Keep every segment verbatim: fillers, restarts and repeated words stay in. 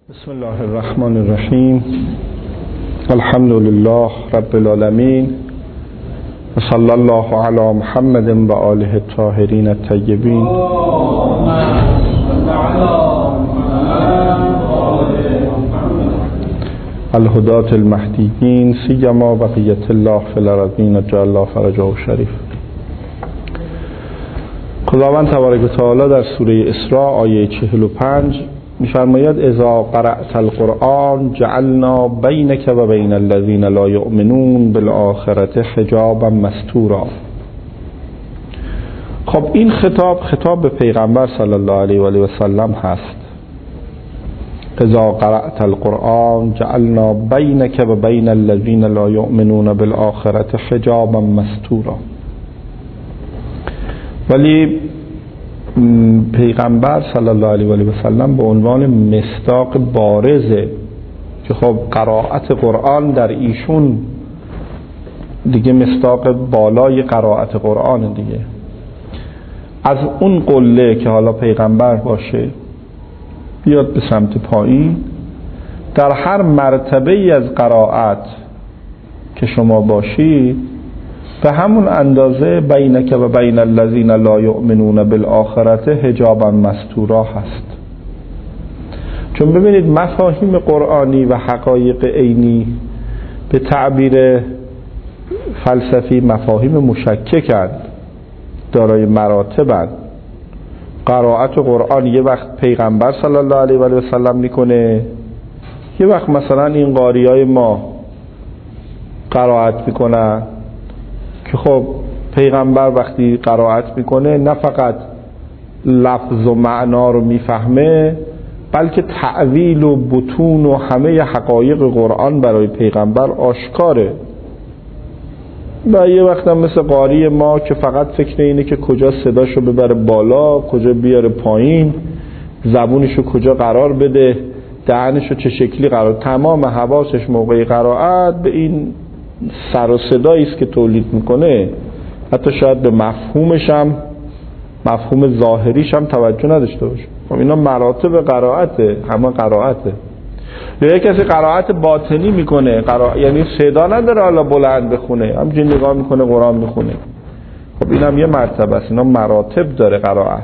بسم الله الرحمن الرحیم. الحمد لله رب العالمین و صلی الله علی محمد و آله الطاهرین الطیبین الهداة المهدیین سیما بقیة الله فی الارضین جعل الله فرجه شریف. خداوند تبارک و تعالی در سوره اسراء آیه چهل و پنج می‌فرماید اذا قرأت القرآن جعلنا بینک و بین الذین لا یؤمنون بالآخرة حجابا مستورا. خب این خطاب خطاب به پیغمبر صلی الله علیه و آله و سلم هست. اذا قرأت القرآن جعلنا بینک و بین الذین لا یؤمنون بالآخرة حجابا مستورا. ولی پیغمبر صلی الله علیه و آله و سلم به عنوان مصداق بارزه که خب قرائت قرآن در ایشون دیگه مصداق بالای قرائت قرآن دیگه. از اون قله که حالا پیغمبر باشه بیاد به سمت پایین، در هر مرتبه ای از قرائت که شما باشید به همون اندازه بینک و بین الذین لا یؤمنون بالآخرة حجابا مستورا هست. چون ببینید مفاهیم قرآنی و حقایق عینی به تعبیر فلسفی مفاهیم مشککند، دارای مراتبند. قرائت قرآن یه وقت پیغمبر صلی الله علیه و آله و سلم میکنه، یه وقت مثلا این قاریای ما قرائت میکنن که خب پیغمبر وقتی قرائت میکنه نه فقط لفظ و معنا رو میفهمه، بلکه تعویل و بطون و همه حقایق قرآن برای پیغمبر آشکاره. و یه وقت هم مثل قاری ما که فقط فکر اینه که کجا صداشو ببره بالا، کجا بیاره پایین، زبونشو کجا قرار بده، دهنشو چه شکلی قرار، تمام حواسش موقع قرائت به این سر و صدایی است که تولید میکنه. حتی شاید به مفهومش هم مفهوم ظاهریش هم توجه نداشته باشه. خب اینا مراتب قرائته، همه قرائته. یا یک کسی قرائت باطنی میکنه، قرائت یعنی صدا نداره حالا بلند بخونه، همینجوری نگاه میکنه قرآن میخونه. خب این هم یه مرتبه است. اینا مراتب داره قرائت.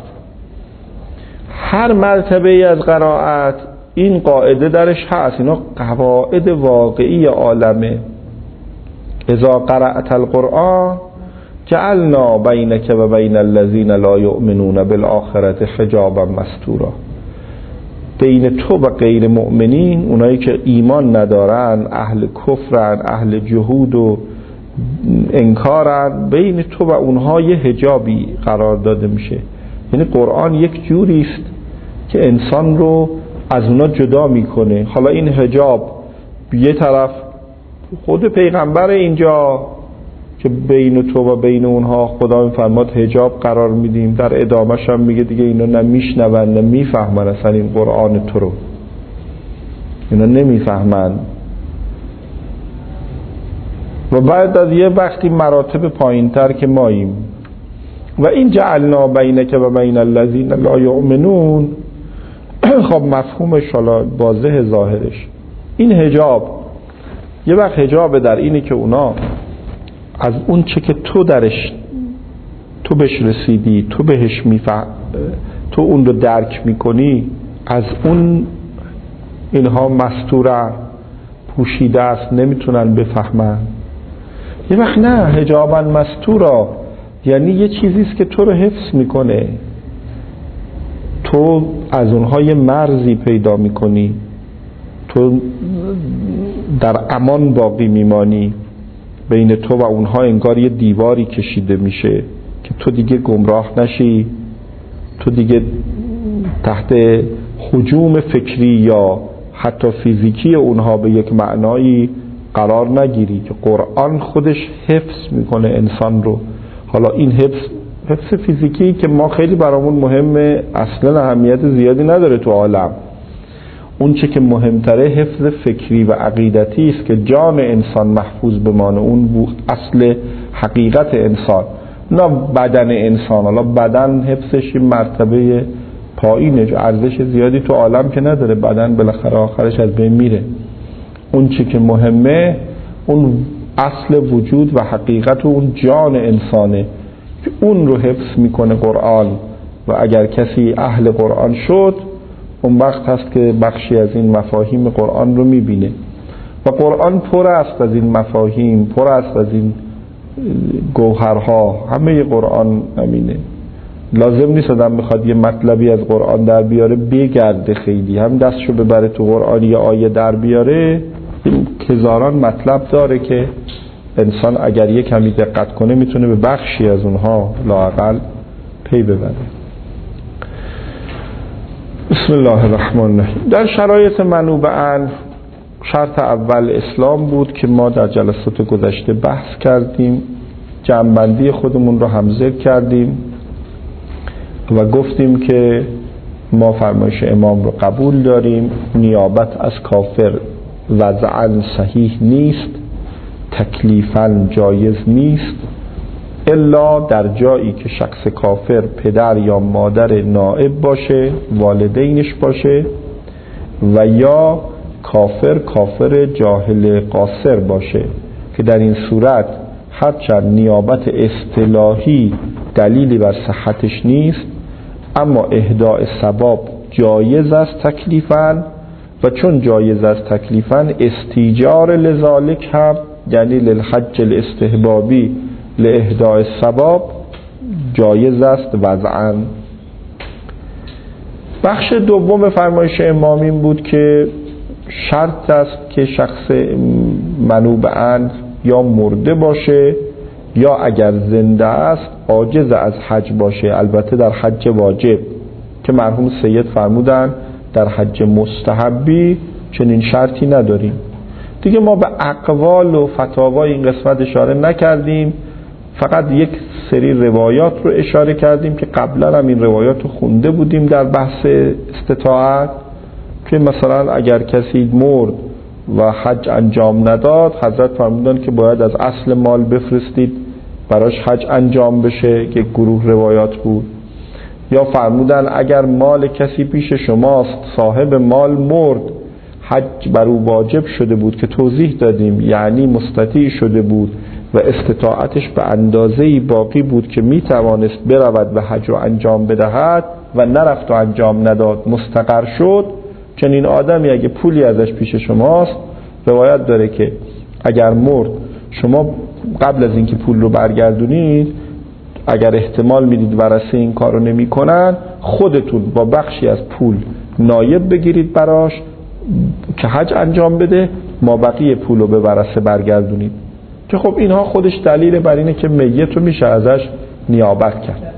هر مرتبه ای از قرائت این قاعده درش هست. اینا قواعد واقعی عالمه. اذا قرأت القرآن جعلنا بینک و بین الذین لا یؤمنون بالآخرة حجابا مستورا. بین تو و غیر مؤمنین، اونایی که ایمان ندارن، اهل کفرن، اهل جهود و انکارن، بین تو و اونها یه حجابی قرار داده میشه. یعنی قرآن یک جوری است که انسان رو از اونا جدا میکنه. حالا این حجاب یه طرف خود پیغمبر اینجا که بین تو و بین اونها خدا میفرماد حجاب قرار میدیم، در ادامهش هم میگه دیگه اینا نه میشنون نه میفهمن اصلا این قرآن تو رو، اینا نمیفهمن. و بعد از یه وقتی مراتب پایین تر که ماییم و این جعلنا بینک و بین الذین لا یؤمنون، خب مفهومش حالا واضح ظاهرش این حجاب یه وقت حجاب در اینه که اونا از اون چه که تو درش تو بهش رسیدی، تو بهش میفهم، تو اون رو درک میکنی، از اون اینها مستوره، پوشیده است، نمیتونن بفهمن. یه وقت نه، حجابا مستورا یعنی یه چیزیست که تو رو حفظ میکنه، تو از اونها یه مرزی پیدا میکنی، تو در امان باقی میمانی. بین تو و اونها انگار یه دیواری کشیده میشه که تو دیگه گمراه نشی، تو دیگه تحت هجوم فکری یا حتی فیزیکی اونها به یک معنایی قرار نگیری که قرآن خودش حفظ میکنه انسان رو. حالا این حفظ حفظ فیزیکی که ما خیلی برامون مهمه، اصلا اهمیت زیادی نداره تو عالم. اون چه که مهمتره حفظ فکری و عقیدتی است که جان انسان محفوظ بمانه. اون اصل حقیقت انسان، نه بدن انسان. حالا بدن حفظش مرتبه پایینه، ارزش زیادی تو عالم که نداره، بدن بالاخره آخرش از بین میره. اون چی که مهمه اون اصل وجود و حقیقت و اون جان انسانه که اون رو حفظ میکنه قرآن. و اگر کسی اهل قرآن شد اون وقت هست که بخشی از این مفاهیم قرآن رو میبینه و قرآن پر است از این مفاهیم، پر است از این گوهرها. همه قرآن همینه. لازم نیست آدم بخواد یه مطلبی از قرآن در بیاره بگرده، خیلی هم دستشو ببره تو قرآن یه آیه در بیاره، این هزاران مطلب داره که انسان اگر یه کمی دقت کنه میتونه به بخشی از اونها لااقل پی ببره. بسم الله الرحمن الرحیم. در شرایط منوباً شرط اول اسلام بود که ما در جلسات گذشته بحث کردیم، جمع‌بندی خودمون رو هم ذکر کردیم و گفتیم که ما فرمایش امام رو قبول داریم. نیابت از کافر وضعاً صحیح نیست، تکلیفاً جایز نیست، الا در جایی که شخص کافر پدر یا مادر نائب باشه، والدینش باشه، و یا کافر کافر جاهل قاصر باشه که در این صورت هرچند نیابت اصطلاحی دلیلی بر صحتش نیست اما اهداء ثواب جایز است تکلیفاً، و چون جایز است تکلیفاً استیجار لذالک هم یعنی للحج الاستحبابی لاهداء الثواب جایز است وضعاً. بخش دوم فرمایش امام این بود که شرط است که شخص منوباً یا مرده باشه یا اگر زنده است عاجز از حج باشه، البته در حج واجب که مرحوم سید فرمودن در حج مستحبی چنین شرطی نداریم. دیگه ما به اقوال و فتاوای این قسمت اشاره نکردیم، فقط یک سری روایات رو اشاره کردیم که قبلا هم این روایات رو خونده بودیم در بحث استطاعت، که مثلا اگر کسی مرد و حج انجام نداد حضرت فرمودن که باید از اصل مال بفرستید براش حج انجام بشه، که گروه روایات بود. یا فرمودن اگر مال کسی پیش شماست صاحب مال مرد حج بر او واجب شده بود که توضیح دادیم، یعنی مستطیع شده بود و استطاعتش به اندازه‌ای باقی بود که میتوانست برود و حج رو انجام بدهد و نرفت و انجام نداد، مستقر شد. چنین آدمی اگه پولی ازش پیش شماست روایت داره که اگر مرد شما قبل از اینکه پول رو برگردونید اگر احتمال میدید ورثه این کار رو نمی کنن خودتون با بخشی از پول نایب بگیرید براش که حج انجام بده، ما بقیه پول رو به ورثه برگردونید، که خب اینها خودش دلیل بر اینه که میت رو میشه ازش نیابت کرد.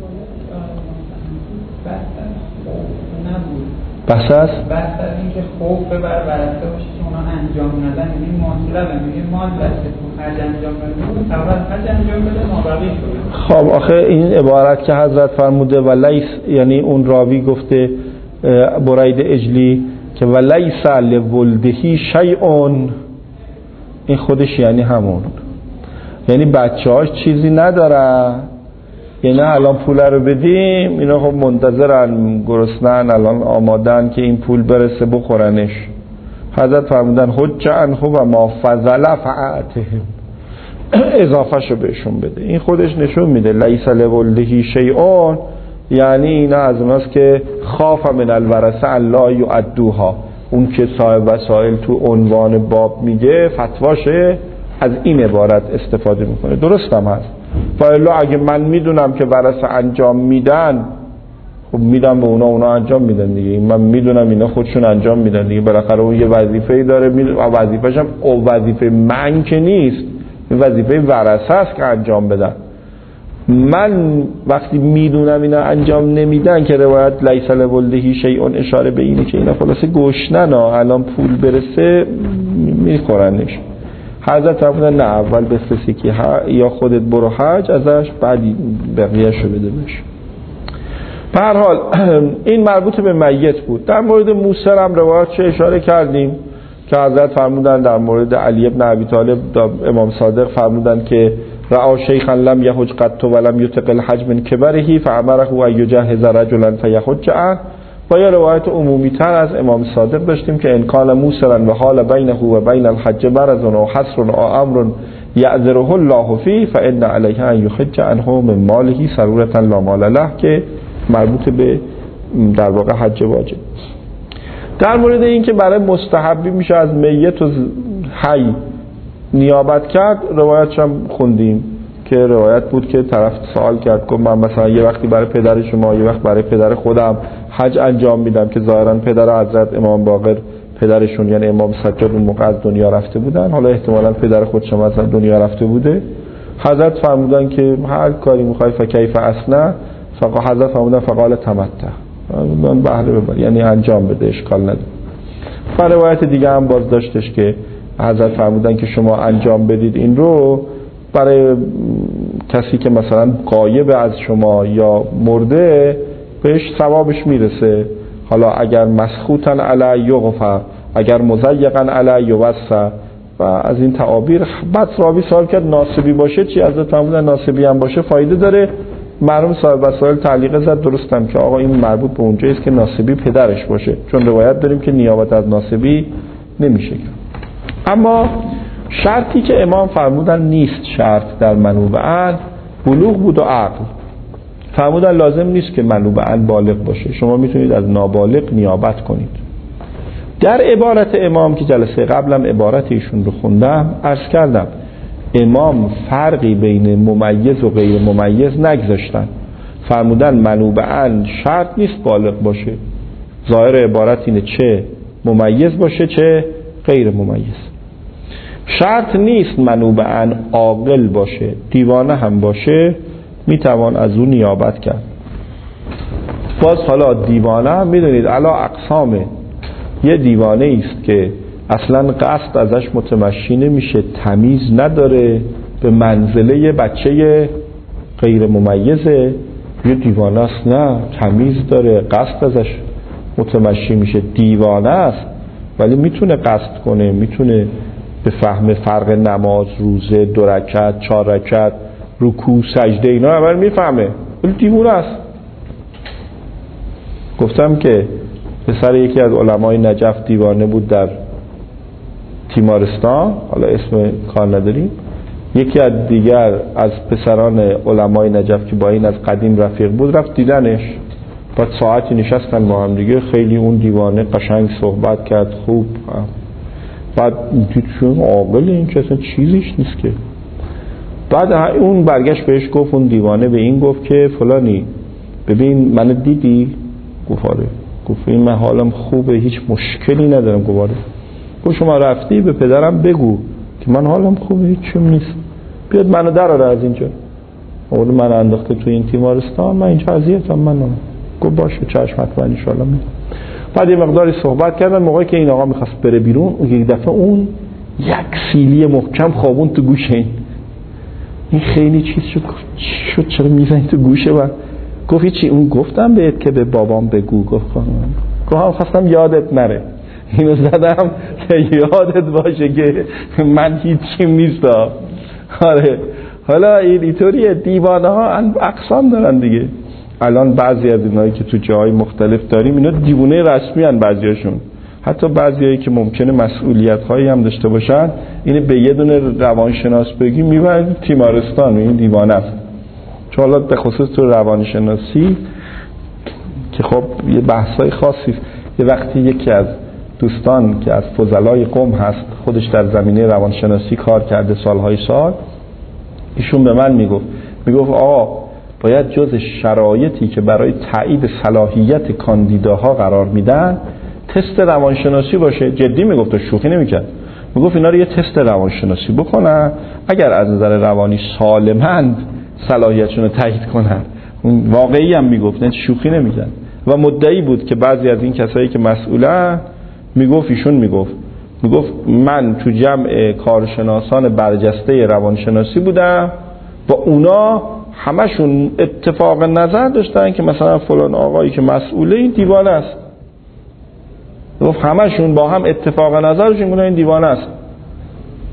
بحث است؟ بحث از این که خوف بر ورثه باشه که اونا انجام ندن، این مطلبه، میگه مال دستتون حج انجام بده، اول حج انجام بده ما بقیه شده. خب آخه این عبارت که حضرت فرموده ولیس، یعنی اون راوی گفته برید اجلی که ولیس لولدهی شیئون، این خودش یعنی همون، یعنی بچه هاش چیزی نداره، یعنی الان پول رو بدیم اینا خب منتظرن گرسنن الان آمادن که این پول برسه بخورنش. حضرت فرمودن حج عنه و ما فضل فعتهم، اضافه شو بهشون بده. این خودش نشون میده لیس لولدهی شیئون، یعنی این از اوناست که خاف من الورثه الا یؤدوها، اون که صاحب وسائل تو عنوان باب میگه فتواشه از این عبارت استفاده میکنه. درست هم هست، فالا اگه من میدونم که ورثه انجام میدن خب میدم به اونا، اونا انجام میدن دیگه، من میدونم اینا خودشون انجام میدن دیگه، بالاخره اون یه وظیفه‌ای داره، وظیفه‌ش هم او وظیفه من که نیست، این وظیفه ورثه است که انجام بدن. من وقتی میدونم اینا انجام نمیدن که روایت لیس لولدهی شیئون اشاره به اینه که اینا خلاصه گشنن ها، الان پول برسه میخورنش. حضرت فرمودن نه اول بفرستی که یا خودت برو حج ازش بعد بقیه شو بده بش. به هر حال این مربوط به میت بود. در مورد موسی هم روایت چه اشاره کردیم که حضرت فرمودن در مورد علی ابن ابی طالب امام صادق فرمودن که رأى شیخا لم یحج قط ولم یطق الحج من کبره فامره ان یجهز رجلا فیحج عنه. و یا روایت عمومی تر از امام صادق داشتیم که ان کان موسرا و حال بینه و بین الحج برز و حصر و امر یعذره الله فيه فان علیه ان یحج عنه من ماله سرورة لا مال له، که مربوط به در واقع حج واجب. در مورد این که برای مستحبی میشه از میت و حی نیابت کرد، روایتش هم خوندیم که روایت بود که طرف سوال کرد که من مثلا یه وقتی برای پدر شما یه وقت برای پدر خودم حج انجام میدم، که ظاهرا پدر حضرت امام باقر پدرشون یعنی امام سجاد اون موقع از دنیا رفته بودن، حالا احتمالاً پدر خودشون از دنیا رفته بوده. حضرت فرمودن که هر کاری میخوای فکیف اصنع، فقط حضرت فرمودن فقال تمتع، من بهره ببر، یعنی انجام بده، اشکال نداره. و روایت دیگه هم باز داشتش که حضرت فرمودن که شما انجام بدید این رو برای کسی که مثلا غایب از شما یا مرده بهش ثوابش میرسه، حالا اگر مسخوطن علی یغفر، اگر مضیقن علی یوسع و از این تعابیر. بعد راوی سوال کرد ناسبی باشه چی؟ حضرت فرمودن ناسبی هم باشه فایده داره. مرحوم صاحب وسائل تعلیق زد درستم که آقا این مربوط به اونجایی است که ناسبی پدرش باشه، چون روایت داریم که نیابت از ناسبی نمیشه. اما شرطی که امام فرمودن نیست شرط در منوبه‌اند، بلوغ بود و عقل. فرمودن لازم نیست که منوبه‌اند بالغ باشه، شما میتونید از نابالغ نیابت کنید. در عبارت امام که جلسه قبلم عبارت ایشون رو خوندم عرض کردم امام فرقی بین ممیز و غیر ممیز نگذاشتن. فرمودن منوبه‌اند شرط نیست بالغ باشه، ظاهر عبارت اینه چه ممیز باشه چه غیر ممیز. شرط نیست منوبه‌اند عاقل باشه، دیوانه هم باشه میتوان از اون نیابت کرد. باز حالا دیوانه هم میدونید علا اقسامه، یه دیوانه است که اصلا قصد ازش متمشی نمیشه، تمیز نداره، به منزله یه بچه غیر ممیزه. یه دیوانه است نه تمیز داره، قصد ازش متمشی میشه، دیوانه است ولی میتونه قصد کنه، میتونه به فهم فرق نماز، روزه، دو رکعت، چهار رکعت، رکوع، سجده اینا اول میفهمه، ولی دیوانه است. گفتم که پسر یکی از علمای نجف دیوانه بود در تیمارستان، حالا اسم کار نداریم. یکی از دیگر از پسران علمای نجف که با این از قدیم رفیق بود رفت دیدنش، بعد ساعتی نشستن با هم دیگه، خیلی اون دیوانه قشنگ صحبت کرد، خوب. بعد دید چون عاقل این که اصلا چیزیش نیست که. بعد اون برگشت بهش گفت، اون دیوانه به این گفت که فلانی ببین منو دیدی؟ گفت آره. گفت این من حالم خوبه هیچ مشکلی ندارم. گفت آره. گفت شما رفتی به پدرم بگو که من حالم خوبه هیچم نیست، بیاد منو دراره از اینجا. اول من انداخته تو این تیمارستان، من اینجا اذیتم. من گفت باشه چشم حتما ان شاء الله. بعد یه مقداری صحبت کردن، موقعی که این آقا میخواست بره بیرون اون یک دفعه اون یک سیلی محکم خوابون تو گوش این این خیلی چیز شد. چی شد چرا میزنی تو گوشه؟ و گفت چی؟ اون گفتم بهت که به بابام بگو. گفت گفتم خواستم یادت نره، اینو زدم که یادت باشه که من هیچیم نیست. آره حالا این اینطوریه، دیوانه ها اقسام دارن دیگه. الان بعضی از اینایی که تو جاهای مختلف داریم اینا دیوونه رسمی هن، بعضیاشون حتی بعضیایی که ممکنه مسئولیت هایی هم داشته باشن اینه به یه دونه روانشناس بگی میبرن تیمارستان، این دیوانه است. چون حالا به خصوص تو روانشناسی که خب یه بحثای خاصی، یه وقتی یکی از دوستان که از فضلای قم هست خودش در زمینه روانشناسی کار کرده سالهای سال، ایشون به من میگفت میگفت آقا باید جز شرایطی که برای تایید صلاحیت کاندیداها قرار میدن تست روانشناسی باشه. جدی میگفت، شوخی نمیکرد. میگفت اینا رو یه تست روانشناسی بکنن، اگر از نظر روانی سالمند صلاحیتشون رو تایید کنن. واقعی هم میگفت، نه شوخی نمیکرد. و مدعی بود که بعضی از این کسایی که مسئولن، میگفت ایشون میگفت میگفت من تو جمع کارشناسان برجسته روانشناسی بودم، با اونا همشون اتفاق نظر داشتن که مثلا فلان آقایی که مسئوله این دیوانه است. گفت همشون با هم اتفاق نظرشون گفتن این دیوانه است.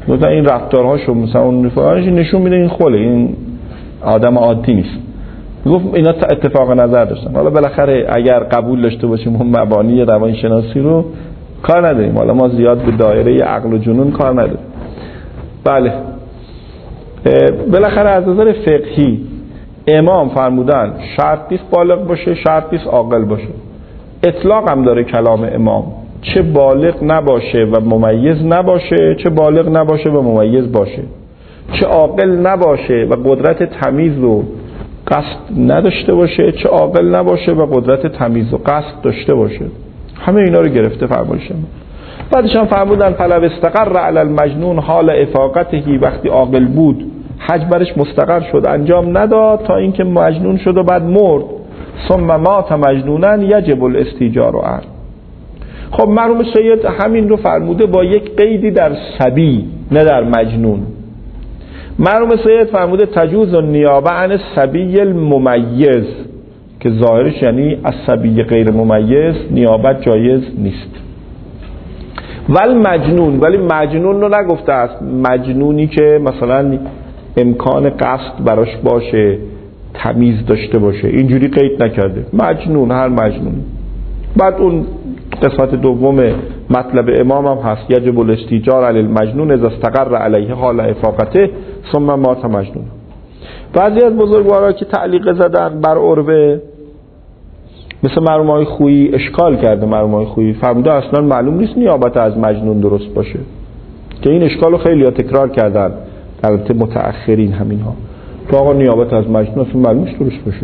مثلا این رفتارهاشو مثلا اون رفتارهاش نشون میده این خله، این آدم عادی نیست. میگفت اینا اتفاق نظر داشتن. حالا بالاخره اگر قبول داشته باشیم اون مبانی روانشناسی رو کار نداریم، حالا ما زیاد به دایره عقل و جنون کار نداریم. بله بالاخره از نظر فقهی امام فرمودن شرط نیست بالغ باشه، شرط نیست عاقل باشه. اطلاق هم داره کلام امام، چه بالغ نباشه و ممیز نباشه، چه بالغ نباشه و ممیز باشه، چه عاقل نباشه و قدرت تمیز و قصد نداشته باشه، چه عاقل نباشه و قدرت تمیز و قصد داشته باشه. همه اینا رو گرفته فرمایش امام. بعدش هم فرمودن فلو استقر علی المجنون حال افاقته، وقتی عاقل بود حج برش مستقر شد، انجام نداد تا اینکه مجنون شد و بعد مرد. ثم مات مجنونا یجب الاستیجار عنه. خب مرحوم سید همین رو فرموده با یک قیدی در صبی نه در مجنون. مرحوم سید فرموده تجوز النیابه عن الصبی الممیز، که ظاهرش یعنی از صبی غیر ممیز نیابت جایز نیست. ول مجنون، ولی مجنون رو نگفته است، مجنونی که مثلا امکان قصد براش باشه، تمیز داشته باشه، اینجوری قید نکرده. مجنون، هر مجنون. بعد اون قسمت دوم مطلب امام هم هست یجب الاستیجار علی المجنون اذا استقر علیه حال افاقته ثم مات مجنون. بعضی از بزرگوارا که تعلیق زدن بر عروه مثل مرحوم آقای خویی اشکال کرده. مرحوم آقای خویی فرموده اصلا معلوم نیست نیابت از مجنون درست باشه، که این اشکال رو خیلی ها تکرار کردن در متأخرین همین ها، تو آقا نیابت از مجنون اصلا معلوم نیست درست باشه.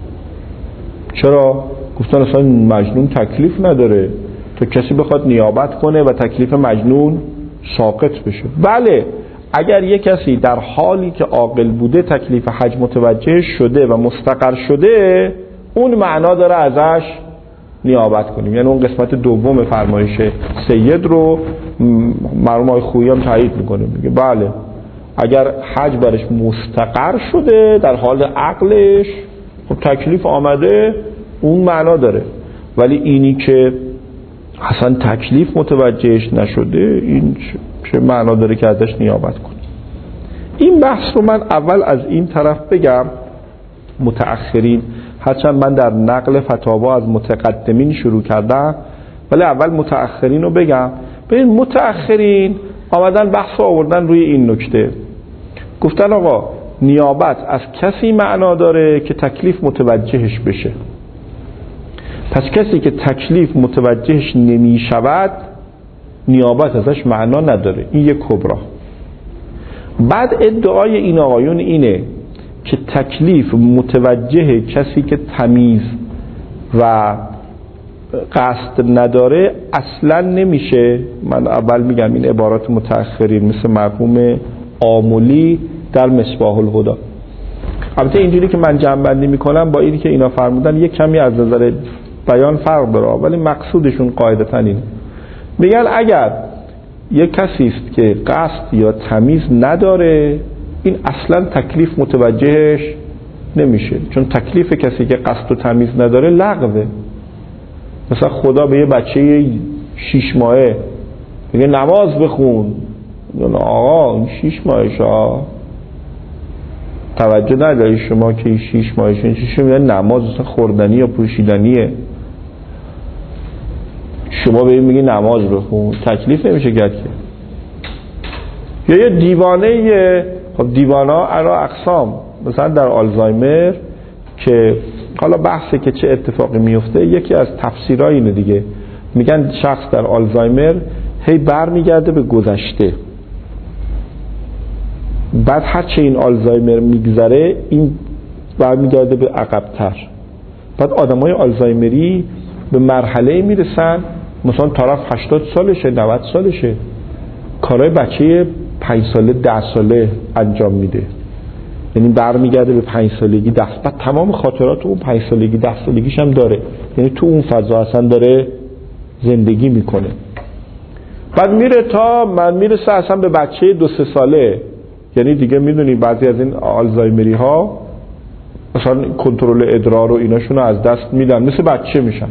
چرا؟ گفتن اصلا مجنون تکلیف نداره تا کسی بخواد نیابت کنه و تکلیف مجنون ساقط بشه. بله اگر یک کسی در حالی که عاقل بوده تکلیف حج متوجه شده و مستقر شده، اون معنا داره ازش نیابت کنیم. یعنی اون قسمت دوم فرمایش سید رو مرحوم آقای خویی هم تایید میکنه، میگه بله اگر حج برش مستقر شده در حال عقلش، خب تکلیف آمده، اون معنا داره. ولی اینی که اصلا تکلیف متوجهش نشده، این چه معنا داره که ازش نیابت کنه؟ این بحث رو من اول از این طرف بگم متأخرین، هرچند من در نقل فتاوا از متقدمین شروع کردم، ولی اول متأخرین رو بگم. ببین متأخرین آمدن بحث رو آوردن روی این نکته، گفتن آقا نیابت از کسی معنا داره که تکلیف متوجهش بشه، پس کسی که تکلیف متوجهش نمی شود نیابت ازش معنا نداره. این یک کبرا. بعد ادعای این آقایون اینه که تکلیف متوجه کسی که تمیز و قصد نداره اصلا نمیشه. من اول میگم این عبارات متأخرین مثل مرحوم آملی در مصباح الهدی. البته اینجوری که من جمع بندی میکنم با اینی که اینا فرمودن یک کمی از نظر بیان فرق داره، ولی مقصودشون قاعدتا اینه. میگن اگر یک کسی است که قصد یا تمیز نداره، این اصلا تکلیف متوجهش نمیشه، چون تکلیف کسی که قصد و تمیز نداره لغوه. مثلا خدا به یه بچه شیش ماهه میگه نماز بخون، میگه آقا این شیش ماهش ها توجه نداری شما که این شیش ماهش این چیشه، میگه نماز مثلا خوردنی یا پوشیدنیه، شما به این میگی نماز بخون، تکلیف نمیشه کرد که. یا یه دیوانه، خب دیوانه ها انا اقسام، مثلا در آلزایمر که حالا بحثه که چه اتفاقی میفته، یکی از تفسیرها اینه دیگه، میگن شخص در آلزایمر هی بر میگرده به گذشته، بعد هرچه این آلزایمر میگذره این بر میگرده به عقب‌تر. بعد آدمای آلزایمری به مرحله میرسن مثلا طرف هشتاد سالشه، نود سالشه، کارهای بچه پنج ساله ده ساله انجام میده، یعنی برمیگرده به پنج سالگی دست، بعد تمام خاطرات اون پنج سالگی ده سالگیش هم داره، یعنی تو اون فضا اصلا داره زندگی میکنه. بعد میره تا من میرسه اصلا به بچه دو سه ساله، یعنی دیگه میدونی بعضی از این آلزایمری ها مثلا کنترل ادرار و ایناشون رو از دست میدن، مثل بچه میشن،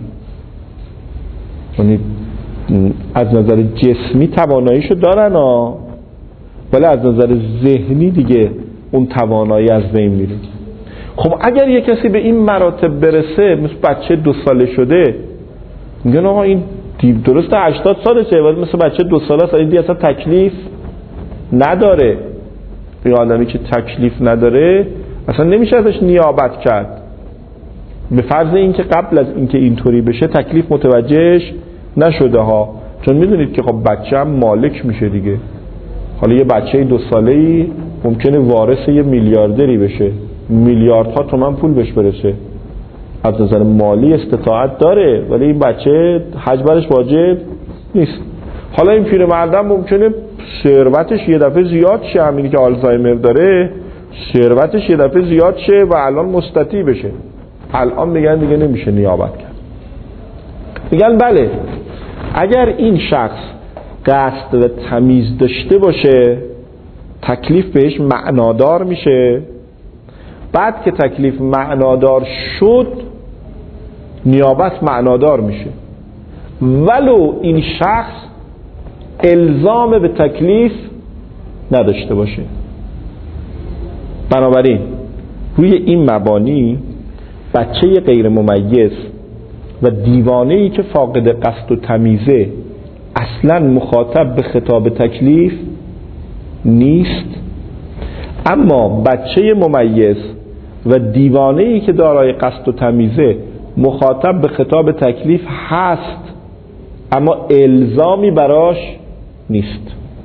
یعنی از نظر جسمی تواناییشو دارن ها، ولی از نظر ذهنی دیگه اون توانایی از بین میره. خب اگر یه کسی به این مراتب برسه، مثل بچه دو ساله شده، میگن آقا این درسته هشتاد سالشه ولی مثل بچه دو ساله است، این دیگه اصلا تکلیف نداره. این آدمی که تکلیف نداره اصلا نمیشه ازش نیابت کرد، به فرض اینکه قبل از اینکه اینطوری بشه تکلیف متوجهش نشده ها. چون میدونید که خب بچه هم مالک میشه دیگه. حالا یه بچه دو ساله‌ای ممکنه وارث یه میلیاردری بشه، میلیاردها تومان پول بهش برسه، از نظر مالی استطاعت داره، ولی این بچه حج برش واجب نیست. حالا این پیرمردم ممکنه ثروتش یه دفعه زیاد شه، همینی که آلزایمر داره ثروتش یه دفعه زیاد شه و الان مستطیع بشه، الان میگن دیگه نمیشه نیابت کرد. میگن بله اگر این شخص قصد و تمیز داشته باشه تکلیف بهش معنادار میشه، بعد که تکلیف معنادار شد نیابت معنادار میشه، ولو این شخص الزام به تکلیف نداشته باشه. بنابراین روی این مبانی بچه غیر ممیز و دیوانه‌ای که فاقد قصد و تمیزه اصلا مخاطب به خطاب تکلیف نیست، اما بچه ممیز و دیوانه‌ای که دارای قصد و تمیزه مخاطب به خطاب تکلیف هست اما الزامی براش نیست.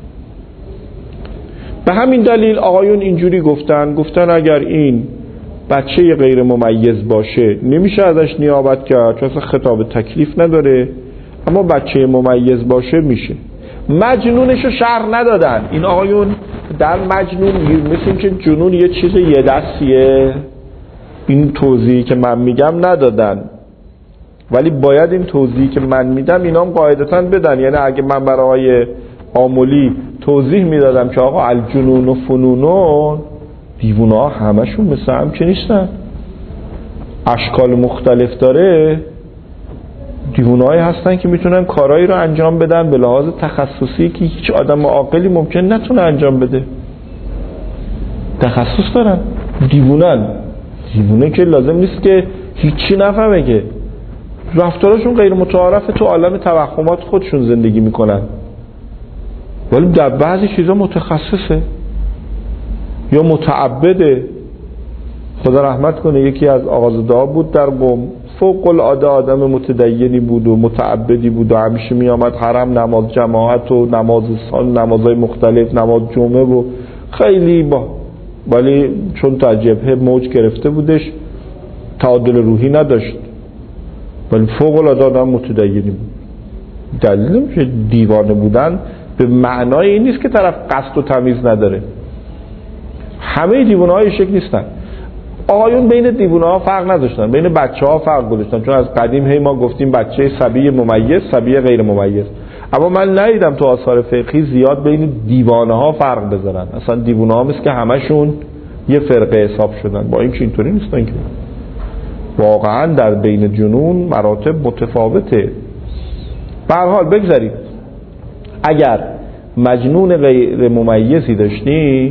به همین دلیل آقایون اینجوری گفتن گفتن اگر این بچه غیر ممیز باشه نمیشه ازش نیابت کرد چون اصلا خطاب تکلیف نداره، اما بچه ممیز باشه میشه. مجنونشو شرح ندادن این آقایون در مجنون، مثل که جنون یه چیز یه دستیه، این توضیحی که من میگم ندادن، ولی باید این توضیحی که من میدم اینا هم قاعدتاً بدن. یعنی اگه من برای آمولی توضیح میدادم که آقا الجنون و فنونون، دیوونه ها همشون مثل هم که نیستن، اشکال مختلف داره، دیوونه هایی هستن که میتونن کارهایی رو انجام بدن به لحاظ تخصصی که هیچ آدم عاقلی ممکن نتونه انجام بده، تخصص دارن، دیوونن. دیوونه که لازم نیست که هیچی نفهمه، که رفتارشون غیر متعارفه، تو عالم توهمات خودشون زندگی میکنن، ولی در بعضی چیزا متخصصه یا متعبده. خدا رحمت کنه یکی از آغازده‌ها بود در قم، فوق العاده آدم متدینی بود و متعبدی بود و همیشه می آمد حرم نماز جماعت و نماز سال نمازهای مختلف نماز جمعه و خیلی با، ولی چون تا جبهه موج گرفته بودش تعادل روحی نداشت، ولی فوق العاده آدم متدینی بود. دلیل نمیشه دیوانه بودن به معنای این نیست که طرف قصد و تمیز نداره. همه دیوانه های شکل نیستن. آقایون بین دیوانه ها فرق نداشتن، بین بچه ها فرق گذاشتن، چون از قدیم هی ما گفتیم بچه صبی ممیز صبی غیر ممیز، اما من ندیدم تو آثار فقهی زیاد بین دیوانه ها فرق بذارن. اصلا دیوانه ها مثل که همشون یه فرقه حساب شدن، با این که اینطوری نیستن که واقعا در بین جنون مراتب متفاوته. به هر حال بگذاریم اگر مجنون غیر ممیزی داشتی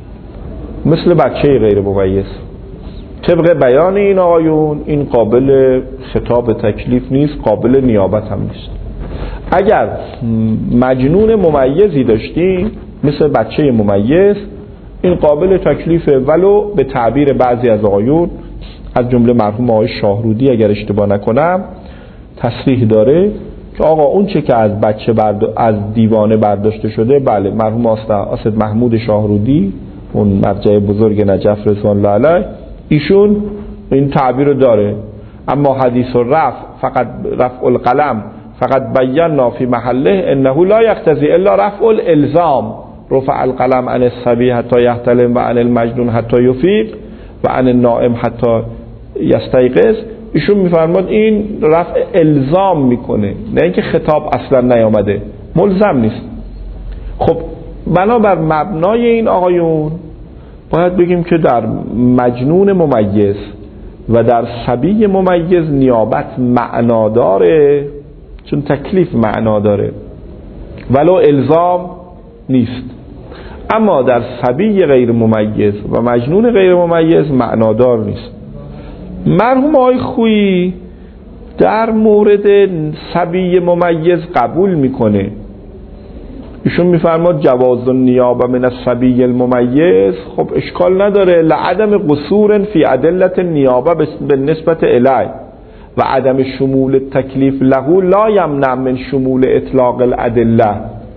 مثل بچه غیر ممیز، طبق بیان این آقایون این قابل خطاب تکلیف نیست، قابل نیابت هم نیست. اگر مجنون ممیزی داشتی مثل بچه ممیز این قابل تکلیفه، ولو به تعبیر بعضی از آقایون از جمله مرحوم آقای شاهرودی اگر اشتباه نکنم تصریح داره که آقا اون چه که از بچه برد... از دیوانه برداشته شده، بله مرحوم اسد محمود شاهرودی اون مرجع بزرگ نجف رضوان الله علیه ایشون این تعبیر رو داره، اما حدیث الرفع فقط رفع القلم فقط بینا فی محله انه لا یقتضی الا رفع الالزام، رفع القلم عن الصبی حتی یحتلم و عن المجنون حتی یفیق و عن النائم حتی یستیقظ. ایشون میفرماد این رفع الزام میکنه، نه اینکه خطاب اصلا نیامده، ملزم نیست. خب بنابر مبنای این آقایون باید بگیم که در مجنون ممیز و در صبی ممیز نیابت معنا داره، چون تکلیف معنا داره ولو الزام نیست. اما در صبی غیر ممیز و مجنون غیر ممیز معنادار نیست. مرحوم آقای خویی در مورد صبی ممیز قبول میکنه، ایشون میفرماد جواز النیابه من الصبی الممیز خب اشکال نداره، لعدم قصور فی ادلت النیابه بالنسبه الی و عدم شمول التکلیف له لا یمنع من شمول اطلاق الادله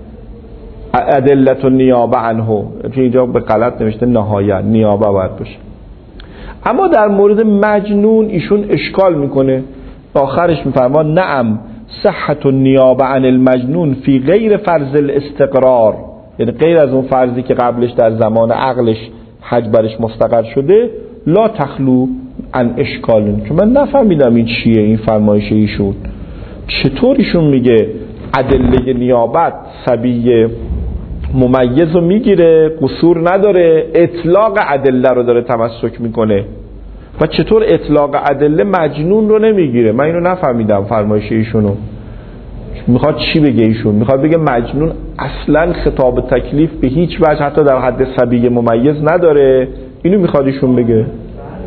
ادلت النیابه عنه. اینجا به غلط نوشته نهایت، نیابه باید باشه. اما در مورد مجنون ایشون اشکال میکنه، آخرش میفرماد نعم صحت النیابه عن المجنون فی غیر فرض الاستقرار، یعنی غیر از اون فرضی که قبلش در زمان عقلش حج برش مستقر شده، لا تخلو عن اشکال. که من نفهمیدم این چیه این فرمایش ایشون، چطور ایشون میگه ادله نیابت صبی ممیز رو میگیره قصور نداره، اطلاق ادله رو داره تمسک میکنه، و چطور اطلاق ادله مجنون رو نمیگیره؟ من اینو نفهمیدم فرمایش ایشونو. میخواد چی بگه ایشون؟ میخواد بگه مجنون اصلا خطاب تکلیف به هیچ وجه حتی در حد صبی ممیز نداره؟ اینو میخواد ایشون بگه؟ جنون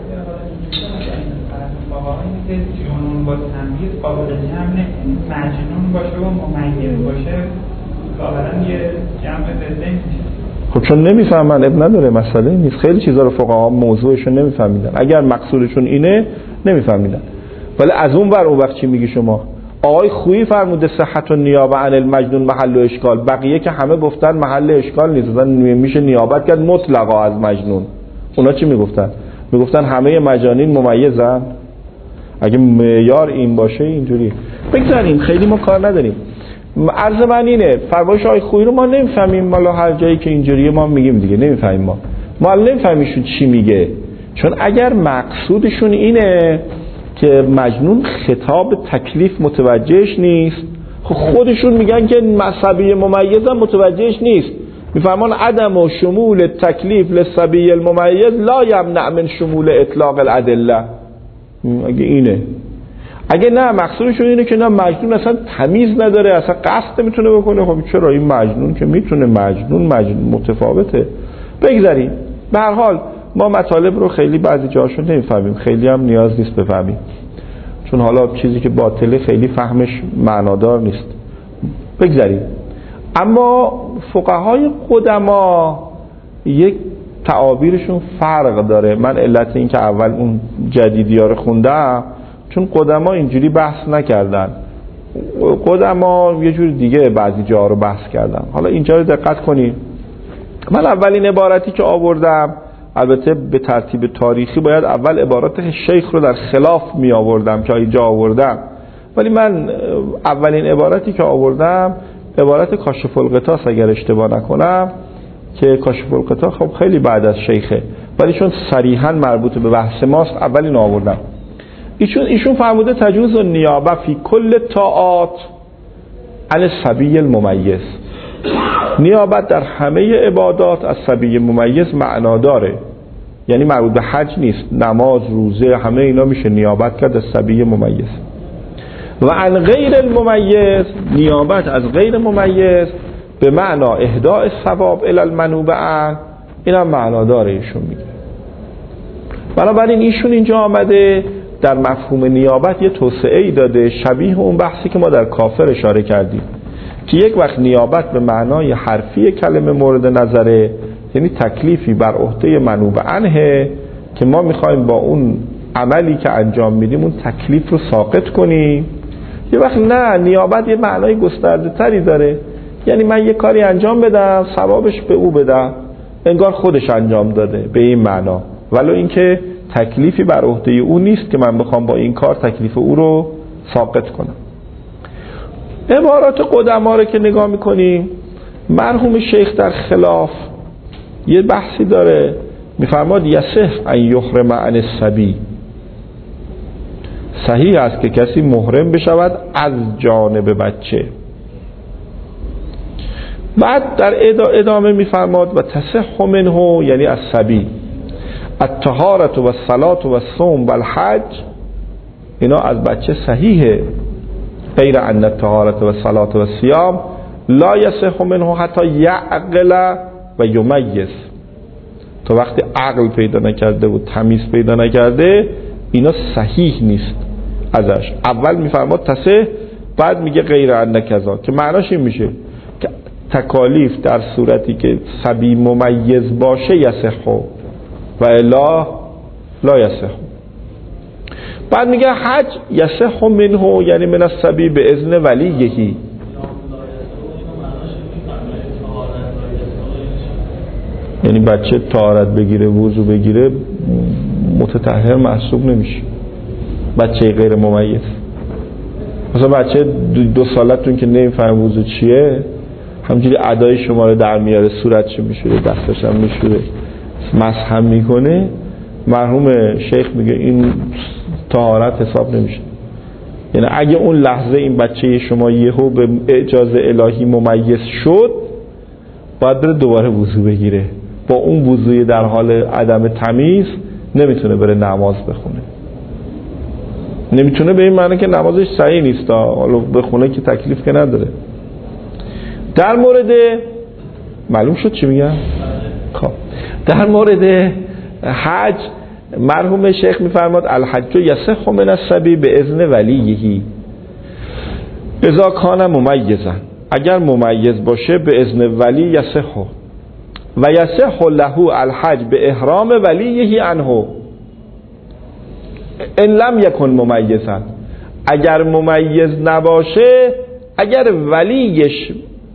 با تمییز قابل جمع نکنید، مجنون باشه و ممیز باشه ظاهرا یه جمع ضده میشه. خب چون نمیفهمن اب نداره، مسئله نیست. خیلی چیزا رو فقها موضوعشون نمیفهمیدن، اگر مقصودشون اینه نمیفهمیدن. ولی از اون ور اون وقت چی میگی شما؟ آقای خویی فرموده صحت النیابه عن المجنون محل اشکال، بقیه که همه گفتن محل اشکال نیست، اصلا میشه نیابت کرد مطلقا از مجنون. اونا چی میگفتن؟ میگفتن همه مجانین ممیزن. اگه معیار این باشه اینجوری بگذاریم، خیلی ما کار نداریم. عرض من اینه فرمایش آقای خویی رو ما نمیفهمیم، مالا هر جایی که اینجوریه ما میگیم دیگه نمیفهمیم. ما ما نمیفهمیشون چی میگه، چون اگر مقصودشون اینه که مجنون خطاب تکلیف متوجهش نیست، خب خودشون میگن که صبی ممیز هم متوجهش نیست. میفرمان عدم و شمول تکلیف للصبی الممیز لا یمنع من شمول اطلاق الادله. اگه اینه، اگه نه مقصودشون اینه که نه مجنون اصلا تمیز نداره، اصلا قصد نمیتونه بکنه، خب چرا این مجنون که میتونه، مجنون مجنون متفاوته. بگذاریم. به هر حال ما مطالب رو خیلی بعضی جاشو نمیفهمیم، خیلی هم نیاز نیست بفهمیم، چون حالا چیزی که باطله خیلی فهمش معنادار نیست. بگذاریم. اما فقهای قدما یک تعابیرشون فرق داره. من علت این که اول اون جدیدیار خوندم چون قدما اینجوری بحث نکردن، قدما یه جور دیگه بعضی جا رو بحث کردن. حالا اینجا رو دقت کنید. من اولین عبارتی که آوردم، البته به ترتیب تاریخی باید اول عبارات شیخ رو در خلاف می آوردم که اینجا آوردم، ولی من اولین عبارتی که آوردم عبارت کاشف الغطاس اگر اشتباه نکنم، که کاشف الغطاس خب خیلی بعد از شیخه، ولی چون صریحا مربوط به بحث ماست اولین آوردم. ایشون ایشون فرموده تجوز النیابه فی کل طاعات عن الصبی الممیز. نیابت در همه عبادات از صبی ممیز معنا داره، یعنی مربوط به حج نیست، نماز، روزه، همه اینا میشه نیابت کرد از صبی ممیز. و عن غیر الممیز، نیابت از غیر ممیز به معنا اهداء الثواب الی المنوب عنه، اینم معنا داره ایشون میگه. بنابراین ایشون اینجا آمده در مفهوم نیابت یه توسعه ای داده شبیه اون بحثی که ما در کافر اشاره کردیم که یک وقت نیابت به معنای حرفی کلمه مورد نظره، یعنی تکلیفی بر عهده منوب عنه که ما میخوایم با اون عملی که انجام میدیم اون تکلیف رو ساقط کنیم. یه وقت نه، نیابت یه معنای گسترده تری داره، یعنی من یه کاری انجام بدم ثوابش به او بدم، انگار خودش انجام داده به این معنا، ولو اینکه تکلیفی بر عهده او نیست که من بخوام با این کار تکلیف او رو ساقط کنم. عبارات قدما رو که نگاه میکنیم، مرحوم شیخ در خلاف یه بحثی داره، میفرماد یصح ان یحرم عن الصبی، صحیح است که کسی محرم بشود از جانب بچه. بعد در ادامه میفرماد و تصح منه، یعنی از صبی، الطهارة و الصلاة و الصوم و الحج، اینا از بچه صحیحه، غیر ان الطهارة و الصلاة و الصیام لا یصح منه حتی یعقل و یمیز. تا وقتی عقل پیدا نکرده و تمیز پیدا نکرده اینا صحیح نیست ازش. اول میفرماد تصح، بعد میگه غیر ان کذا، که معناش این میشه که تکالیف در صورتی که صبی ممیز باشه یصح و الا لا یصح. بعد میگه حج یصح منه، یعنی من الصبی به اذن ولیه. یعنی بچه طهارت بگیره وضو بگیره متطهر محسوب نمیشه، بچه غیر ممیز. مثلا بچه دو سالتون که نمیفهم وضو چیه، همجوری ادای شما رو در میاره، صورتش میشوره، دستش هم میشوره، مسح هم میکنه، مرحوم شیخ میگه این طهارت حساب نمیشه. یعنی اگه اون لحظه این بچه شما یهو به اجازه الهی ممیز شد، باید بره دوباره وضو بگیره. با اون وضوی در حال عدم تمیز نمیتونه بره نماز بخونه. نمیتونه به این معنی که نمازش صحیح نیست، حالا بخونه که تکلیف که نداره. در مورد معلوم شد چی میگم؟ خب در مورد حج مرحوم شیخ میفرماد الحج یصح من الصبی به اذن ولیه اذا کان ممیزا، اگر ممیز باشه به اذن ولی یصح و یصح له الحج به احرام ولیه عنه ان لم یکن ممیزا. اگر ممیز نباشه، اگر ولیش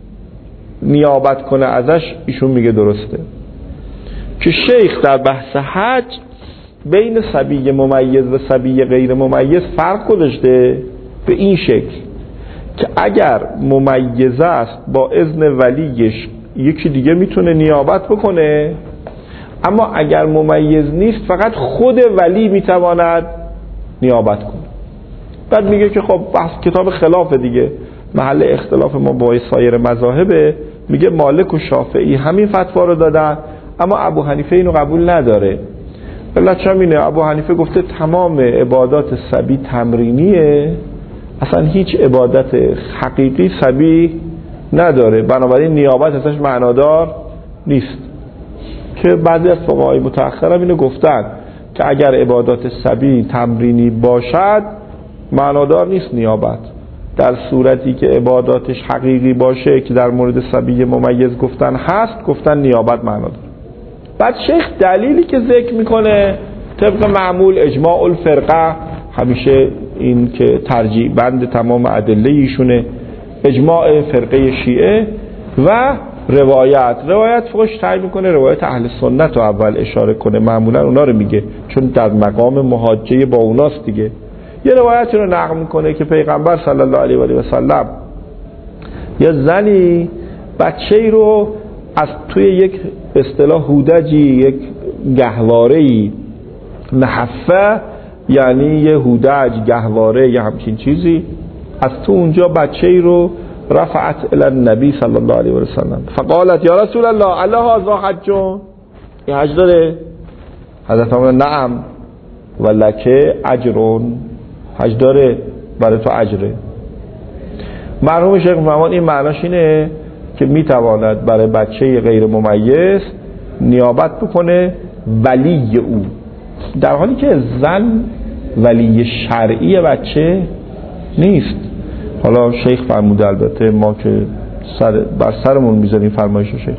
نیابت کنه ازش، ایشون میگه درسته. که شیخ در بحث حج بین صبی ممیز و صبی غیر ممیز فرق گذاشته به این شکل که اگر ممیز است با اذن ولیش یکی دیگه میتونه نیابت بکنه، اما اگر ممیز نیست فقط خود ولی میتواند نیابت کنه. بعد میگه که خب بحث کتاب خلاف دیگه، محل اختلاف ما با سایر مذاهبه. میگه مالک و شافعی همین فتوا رو دادن، اما ابو حنیفه اینو قبول نداره. علت چمینه؟ ابو حنیفه گفته تمام عبادات صبی تمرینیه، اصلا هیچ عبادت حقیقی صبی نداره، بنابراین نیابت ازش معنادار نیست. که بعضی از فقهای متأخر هم اینو گفتن که اگر عبادات صبی تمرینی باشد معنادار نیست نیابت، در صورتی که عباداتش حقیقی باشه که در مورد صبی ممیز گفتن هست، گفتن نیابت معنادار. بعد شیخ دلیلی که ذکر میکنه طبق معمول اجماع الفرقه، همیشه این که ترجیح بند تمام ادله ایشونه، اجماع فرقه شیعه و روایت. روایت فوقش تعیین میکنه روایت اهل سنت رو اول اشاره کنه، معمولا اونا رو میگه چون در مقام محاجه با اوناست دیگه. یه روایتی رو نقل میکنه که پیغمبر صلی الله علیه و آله و سلم یه زنی بچه‌ای رو از توی یک اصطلاح هودجی، یک گهواره‌ای، نحفه یعنی یه هودج گهواره یا همچین چیزی، از تو اونجا بچه‌ای رو رفعت الی النبی صلی الله علیه و سلم فقالت یا رسول الله الله هذا حج، این حج داره؟ حضرت فرمودن نعم ولکه اجر، حج داره، برای تو اجره. مرحوم شیخ فرمان این معناش اینه که میتواند برای بچه غیر ممیز نیابت بکنه ولی او، در حالی که زن ولی شرعی بچه نیست. حالا شیخ فرموده، البته ما که سر بر سرمون میذاریم فرمایش شیخ.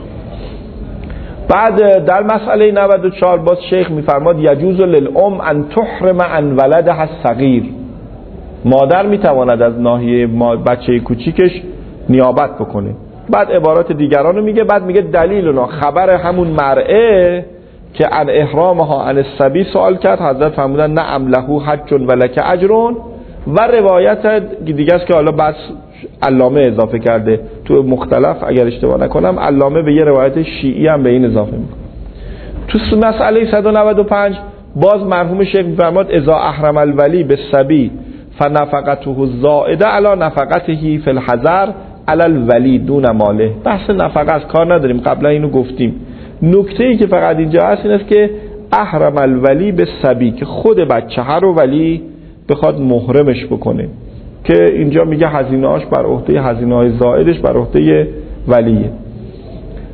بعد در مسئله نود و چهار باز شیخ میفرماد یجوز للام ان تحرم عن ولدها الصغیر، مادر میتواند از ناحیه بچه کوچیکش نیابت بکنه. بعد عبارات دیگران رو میگه، بعد میگه دلیلنا خبر همون مرئه که عن احرامها عن الصبی سوال کرد، حضرت فرمودن نعم له حج ولک اجر، و روایت دیگه است که حالا بس علامه اضافه کرده تو مختلف، اگر اشتباه نکنم علامه به یه روایت شیعی هم به این اضافه میکنه. تو مسئله صد و نود و پنج باز مرحوم شیخ میفرماد اذا احرم الولی بالصبی فنفقته الزائده علی نفقته فی الحضر علی الولی دون ماله. بحث نفقه از کار نداریم، قبلا اینو گفتیم. نکته ای که فقط اینجا هست این است که احرم الولی بالصبی، که خود بچه ها رو ولی بخواد محرمش بکنه، که اینجا میگه هزینه‌اش بر عهده هزینه‌های زائدش بر عهده ولیه.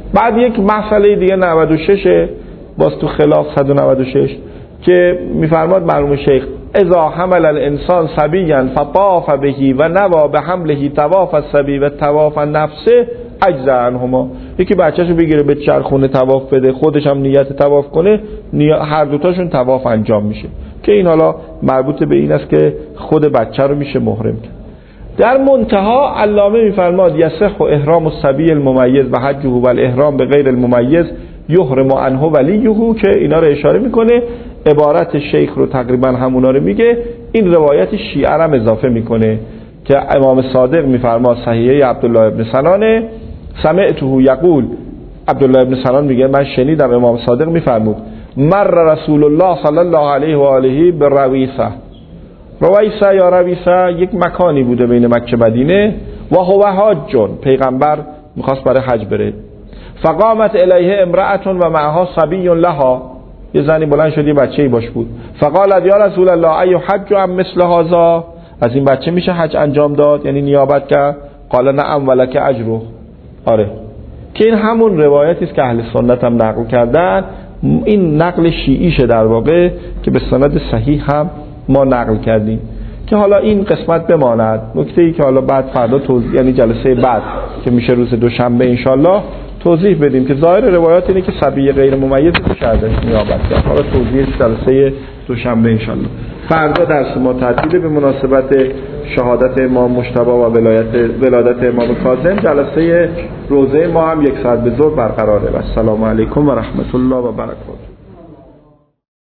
بعد یک مسئله دیگه نود و شش باز تو خلاف صد و نود و شش که میفرماد مرحوم شیخ اذا حمل الانسان صبیا فطاف بهی و نوا به حمله طواف الصبی و طواف نفسه اجزا عنهما. یکی بچه‌شو بگیره به چرخونه طواف بده، خودش هم نیت طواف کنه، هر دوتاشون طواف انجام میشه، که این حالا مربوط به این است که خود بچه رو میشه محرم کرد. در منتها علامه میفرماد یصح احرام الصبی الممیز و حجه و الاحرام به غیر الممیز یحرم عنه ولیه، که اینا رو اشاره میکنه. عبارت شیخ رو تقریبا همونا رو میگه. این روایت شیعه هم اضافه میکنه که امام صادق میفرماد صحیحه عبدالله ابن سنانه سمعته یقول، عبدالله ابن سنان میگه من شنیدم امام صادق میفرمود مر رسول الله صلی الله علیه و آله به رویسه. رویسه یا رویسه یک مکانی بوده بین مکه و مدینه. و هو حاج، پیغمبر میخواست برای حج بره. فقامت الیه امرأة و معها صبی لها، یه زنی بلند شد یه بچه‌ای باش بود. فقالت یا رسول الله ای حج ام مثل هذا، از این بچه میشه حج انجام داد، یعنی نیابت کرد؟ قال نعم ولک اجره. آره، که این همون روایتی است که اهل سنت هم نقل کردن. این نقل شیعیشه در واقع که به سند صحیح هم ما نقل کردیم. که حالا این قسمت بماند. نکته ای که حالا بعد فردا توضیح، یعنی جلسه بعد که میشه روز دوشنبه انشالله توضیح بدیم که ظاهر روایات اینه که صبی غیر ممیز میشه ازش نیابت کرد. حالا توضیح جلسه دوشنبه انشالله. فردا درس ما تعطیل به مناسبت شهادت امام مجتبی و ولایت ولادت امام کاظم. جلسه روزه ما هم یک ساعت به ظهر برقراره. و السلام علیکم و رحمت الله و برکاته.